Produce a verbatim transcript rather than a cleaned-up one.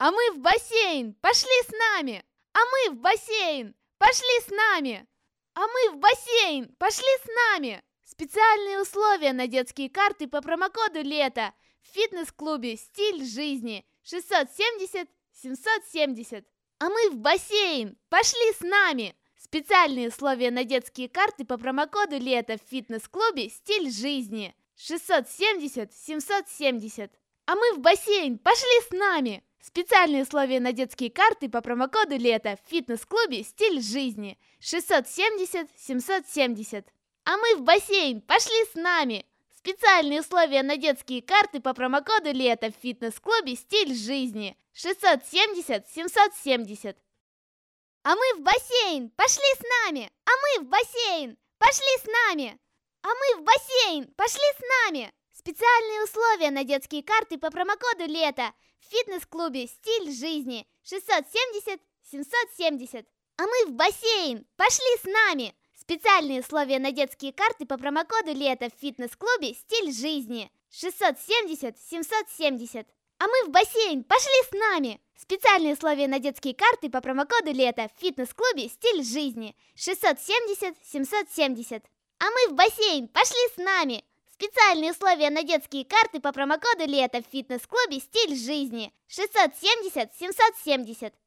А мы в бассейн! Пошли с нами! А мы в бассейн! Пошли с нами! А мы в бассейн! Пошли с нами! Специальные условия на детские карты по промокоду «Лето» в фитнес-клубе «Стиль жизни» шестьсот семьдесят семьсот семьдесят. А мы в бассейн! Пошли с нами! Специальные условия на детские карты по промокоду «Лето» в фитнес-клубе «Стиль жизни» шестьсот семьдесят семьсот семьдесят. А мы в бассейн! Пошли с нами! Специальные условия на детские карты по промокоду «Лето» в фитнес-клубе «Стиль жизни» шестьсот семьдесят семьсот семьдесят. А мы в бассейн! Пошли с нами! Специальные условия на детские карты по промокоду «Лето» в фитнес-клубе «Стиль жизни» шестьсот семьдесят семьсот семьдесят. А мы в бассейн! Пошли с нами! А мы в бассейн! Пошли с нами! А мы в бассейн! Пошли с нами! Специальные условия на детские карты по промокоду «Лето» в фитнес-клубе «Стиль жизни» шестьсот семьдесят семьсот семьдесят. А мы в бассейн! Пошли с нами! Специальные условия на детские карты по промокоду «Лето» в фитнес-клубе «Стиль жизни» шестьсот семьдесят семьсот семьдесят. А мы в бассейн! Пошли с нами! Специальные условия на детские карты по промокоду «Лето» в фитнес-клубе «Стиль жизни» шестьсот семьдесят семьсот семьдесят. А мы в бассейн! Пошли с нами! Специальные условия на детские карты по промокоду «Лето» в фитнес-клубе «Стиль жизни» шестьсот семьдесят семьсот семьдесят.